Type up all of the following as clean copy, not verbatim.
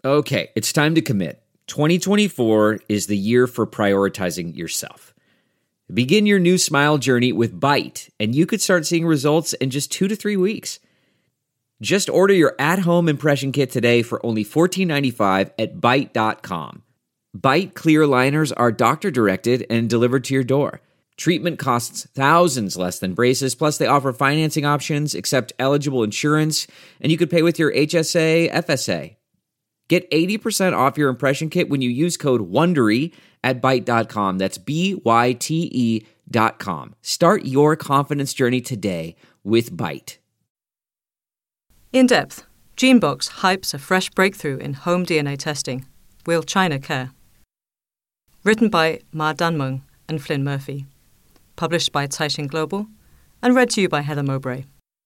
Okay, it's time to commit. 2024 is the year for prioritizing yourself. Begin your new smile journey with Byte, and you could start seeing results in just 2 to 3 weeks. Just order your at-home impression kit today for only $14.95 at Byte.com. Byte clear liners are doctor-directed and delivered to your door. Treatment costs thousands less than braces, plus they offer financing options, accept eligible insurance, and you could pay with your HSA, FSA. Get 80% off your impression kit when you use code WONDERY at Byte.com. That's BYTE.com. Start your confidence journey today with Byte. In depth, GeneBox hypes a fresh breakthrough in home DNA testing. Will China care? Written by Ma Danmeng and Flynn Murphy. Published by Caixin Global and read to you by Heather Mowbray.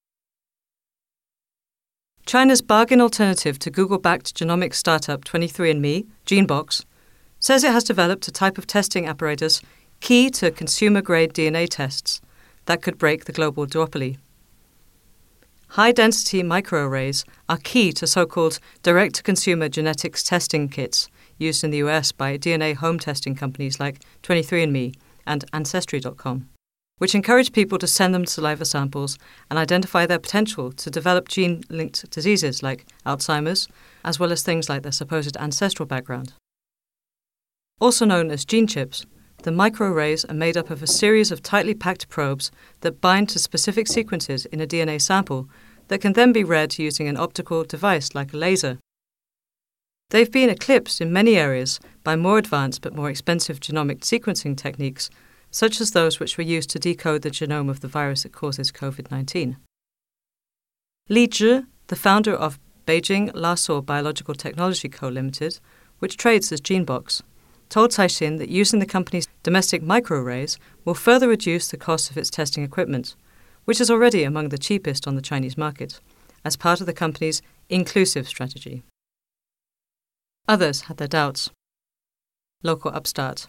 China's bargain alternative to Google-backed genomics startup 23andMe, GeneBox, says it has developed a type of testing apparatus key to consumer-grade DNA tests that could break the global duopoly. High-density microarrays are key to so-called direct-to-consumer genetics testing kits used in the US by DNA home testing companies like 23andMe and Ancestry.com, which encourage people to send them saliva samples and identify their potential to develop gene-linked diseases like Alzheimer's, as well as things like their supposed ancestral background. Also known as gene chips, the microarrays are made up of a series of tightly packed probes that bind to specific sequences in a DNA sample that can then be read using an optical device like a laser. They've been eclipsed in many areas by more advanced but more expensive genomic sequencing techniques, such as those which were used to decode the genome of the virus that causes COVID-19. Li Zhi, the founder of Beijing Lahsuo Biological Technology Co. Limited, which trades as GeneBox, told Caixin that using the company's domestic microarrays will further reduce the cost of its testing equipment, which is already among the cheapest on the Chinese market, as part of the company's inclusive strategy. Others had their doubts. Local upstart.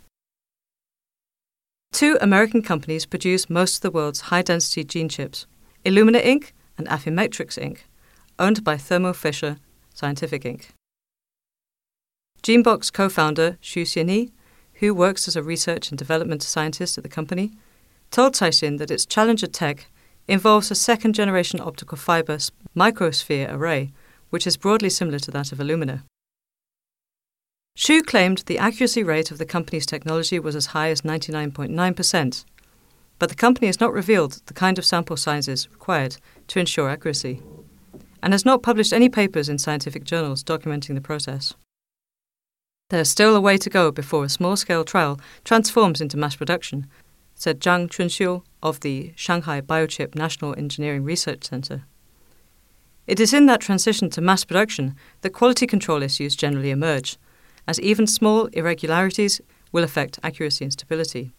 2 American companies produce most of the world's high-density gene chips, Illumina Inc. and Affymetrix Inc., owned by Thermo Fisher Scientific Inc. GeneBox co-founder Xu Xianyi, who works as a research and development scientist at the company, told Caixin that its challenger tech involves a second-generation optical fiber microsphere array, which is broadly similar to that of Illumina. Xu claimed the accuracy rate of the company's technology was as high as 99.9%, but the company has not revealed the kind of sample sizes required to ensure accuracy, and has not published any papers in scientific journals documenting the process. There is still a way to go before a small-scale trial transforms into mass production, said Zhang Chunxiu of the Shanghai Biochip National Engineering Research Center. It is in that transition to mass production that quality control issues generally emerge, as even small irregularities will affect accuracy and stability.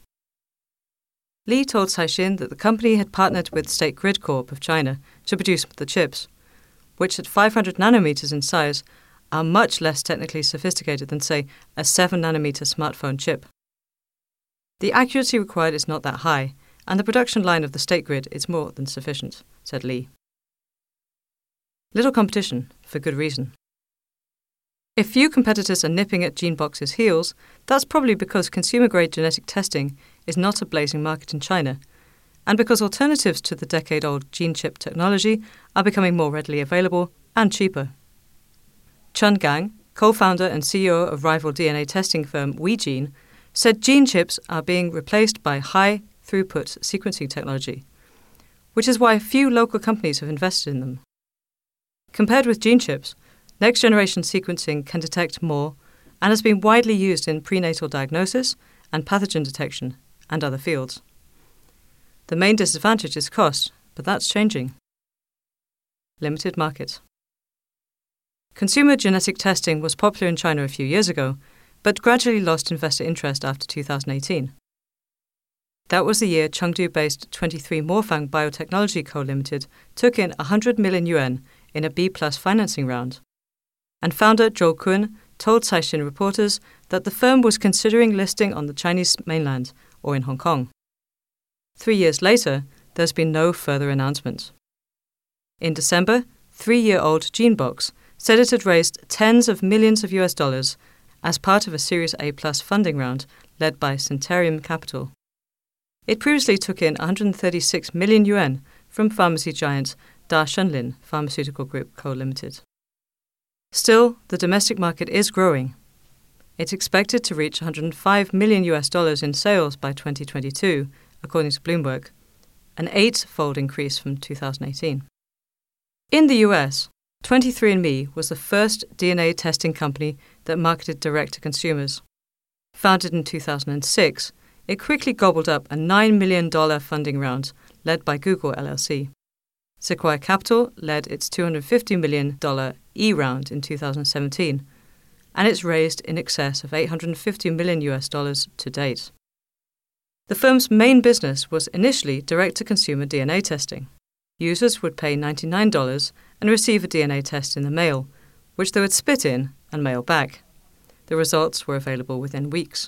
Li told Caixin that the company had partnered with State Grid Corp of China to produce the chips, which at 500 nanometers in size are much less technically sophisticated than, say, a 7-nanometer smartphone chip. The accuracy required is not that high, and the production line of the State Grid is more than sufficient, said Li. Little competition, for good reason. If few competitors are nipping at GeneBox's heels, that's probably because consumer-grade genetic testing is not a blazing market in China, and because alternatives to the decade-old gene chip technology are becoming more readily available and cheaper. Chen Gang, co-founder and CEO of rival DNA testing firm WeGene, said gene chips are being replaced by high-throughput sequencing technology, which is why few local companies have invested in them. Compared with gene chips, next-generation sequencing can detect more and has been widely used in prenatal diagnosis and pathogen detection and other fields. The main disadvantage is cost, but that's changing. Limited market. Consumer genetic testing was popular in China a few years ago, but gradually lost investor interest after 2018. That was the year Chengdu-based 23 Morfang Biotechnology Co. Limited took in 100 million yuan in a B-plus financing round, and founder Zhou Kun told Caixin reporters that the firm was considering listing on the Chinese mainland or in Hong Kong. 3 years later, there's been no further announcement. In December, 3-year-old GeneBox said it had raised tens of millions of US dollars as part of a Series A+ funding round led by Centarium Capital. It previously took in 136 million yuan from pharmacy giant Da Shunlin Pharmaceutical Group Co. Limited. Still, the domestic market is growing. It's expected to reach 105 million US dollars in sales by 2022, according to Bloomberg, an 8-fold increase from 2018. In the US, 23andMe was the first DNA testing company that marketed direct to consumers. Founded in 2006, it quickly gobbled up a $9 million funding round led by Google LLC. Sequoia Capital led its $250 million E round in 2017, and it's raised in excess of $850 million US dollars to date. The firm's main business was initially direct-to-consumer DNA testing. Users would pay $99 and receive a DNA test in the mail, which they would spit in and mail back. The results were available within weeks.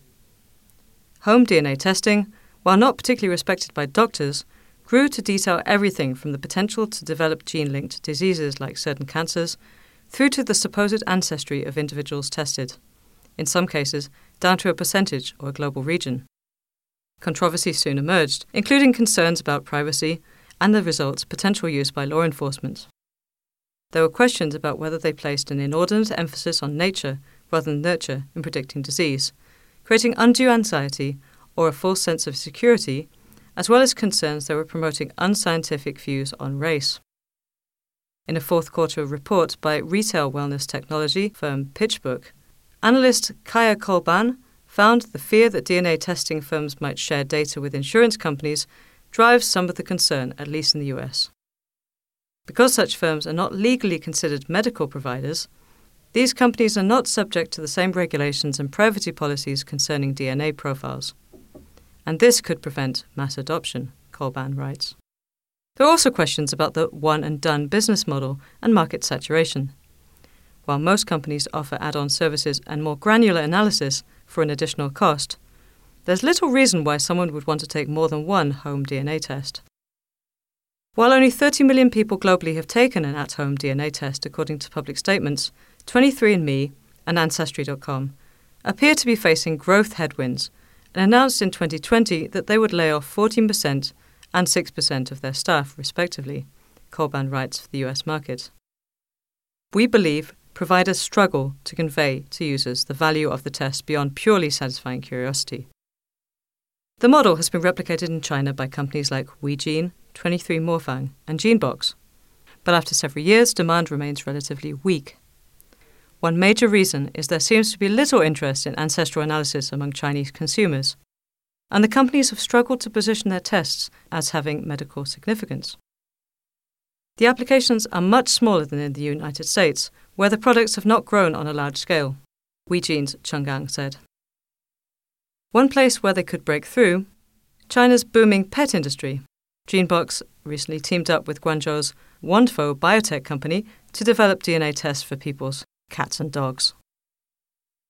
Home DNA testing, while not particularly respected by doctors, grew to detail everything from the potential to develop gene-linked diseases like certain cancers through to the supposed ancestry of individuals tested, in some cases down to a percentage or a global region. Controversy soon emerged, including concerns about privacy and the results' potential use by law enforcement. There were questions about whether they placed an inordinate emphasis on nature rather than nurture in predicting disease, creating undue anxiety or a false sense of security, as well as concerns that were promoting unscientific views on race. In a fourth quarter report by retail wellness technology firm PitchBook, analyst Kaya Kolban found the fear that DNA testing firms might share data with insurance companies drives some of the concern, at least in the US. Because such firms are not legally considered medical providers, these companies are not subject to the same regulations and privacy policies concerning DNA profiles. And this could prevent mass adoption, Kolban writes. There are also questions about the one-and-done business model and market saturation. While most companies offer add-on services and more granular analysis for an additional cost, there's little reason why someone would want to take more than one home DNA test. While only 30 million people globally have taken an at-home DNA test according to public statements, 23andMe and Ancestry.com appear to be facing growth headwinds and announced in 2020 that they would lay off 14% and 6% of their staff, respectively, Kolban writes for the US market. We believe providers struggle to convey to users the value of the test beyond purely satisfying curiosity. The model has been replicated in China by companies like WeGene, 23morphang, and GeneBox. But after several years, demand remains relatively weak. One major reason is there seems to be little interest in ancestral analysis among Chinese consumers, and the companies have struggled to position their tests as having medical significance. The applications are much smaller than in the United States, where the products have not grown on a large scale, WeGene's Cheng Gang said. One place where they could break through, China's booming pet industry. GeneBox recently teamed up with Guangzhou's Wandfo biotech company to develop DNA tests for people's cats and dogs.